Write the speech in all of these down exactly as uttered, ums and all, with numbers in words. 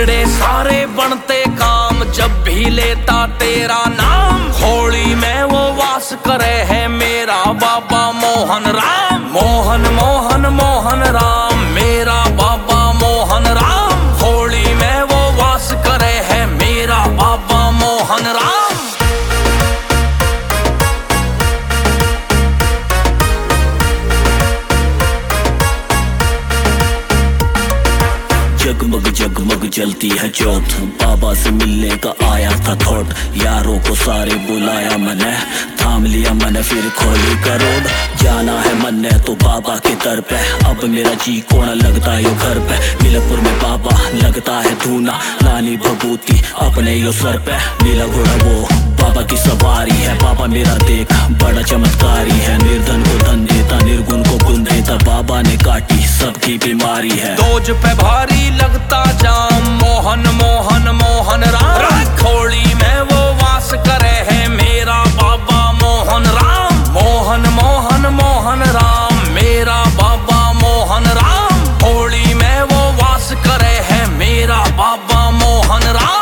बिगड़े सारे बनते काम जब भी लेता तेरा नाम। होली में वो वास करे है मेरा बाबा मोहन राम। मोहन मोहन मोहन राम मेरा बाबा मोहन राम। होली में वो वास करे है मेरा बाबा मोहन राम। जगमग जगमग जलती है ज्योत, बाबा से मिलने का आया था थॉट। यारों को सारे बुलाया मैंने, थाम लिया मैंने फिर खोली करोड़। जाना है मन ने तो बाबा के दर पे, अब मेरा जी कोना लगता है घर पे। मिलपुर में बाबा लगता है धूना, लानी भभूति अपने यो सर पे। नीला घोड़ा वो बाबा की सवारी है, बाबा मेरा देख बड़ा चमत्कारी है। निर्धन को धन देता, निर्गुण को गुण देता, बाबा ने काटी सबकी बीमारी है। दोज पे भारी लगता जाम मोहन मोहन मोहन राम। होली में वो वास करे है मेरा बाबा मोहन राम। मोहन मोहन मोहन राम मेरा बाबा मोहन राम। होली में वो वास करे है मेरा बाबा मोहन राम।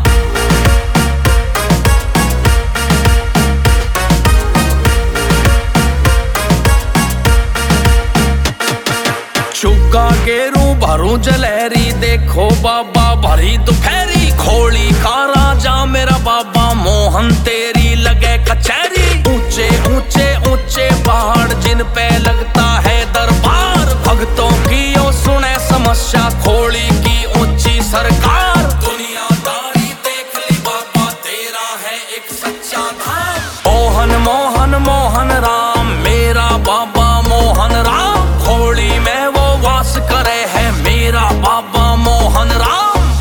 चुका गेरू भरू जलहरी, देखो बाबा भरी दोपहरी। खोली का राजा मेरा बाबा मोहन तेरी लगे कचहरी। ऊंचे ऊंचे ऊंचे पहाड़ जिन पे लगता है दरबार। भक्तों की यो सुने समस्या, खोली की ऊंची सरकार। दुनियादारी देख ली बाबा तेरा है एक सच्चा धाम। मोहन मोहन मोहन राम मेरा बाबा मोहन राम। होली में वो वास करे है मेरा बाबा मोहन राम।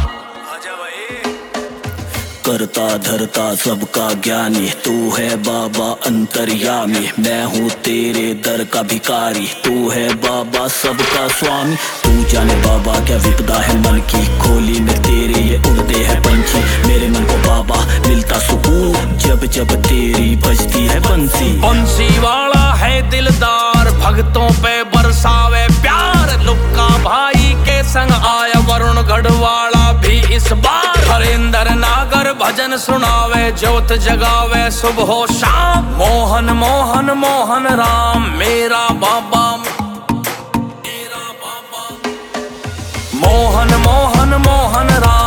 करता धरता सबका ज्ञानी, तू है बाबा अंतर्यामी। मैं हूँ तेरे दर का भिखारी, तू है बाबा सबका स्वामी। तू जाने बाबा क्या विपदा है मन की, खोली में तेरे ये उड़ते हैं पंछी। मेरे मन को बाबा मिलता सुकून, जब जब तेरी बजती है बंसी। बंसी वाला है दिलदार, भक्तों पे बरसावे प्यार। लुक्का भाई के संग आया वरुण गढ़वाला भी इस बार। हरिंदर नागर भजन सुनावे, ज्योत जगावे सुबह शाम। मोहन मोहन मोहन राम मेरा बाबा मेरा बाबा। मोहन मोहन मोहन राम।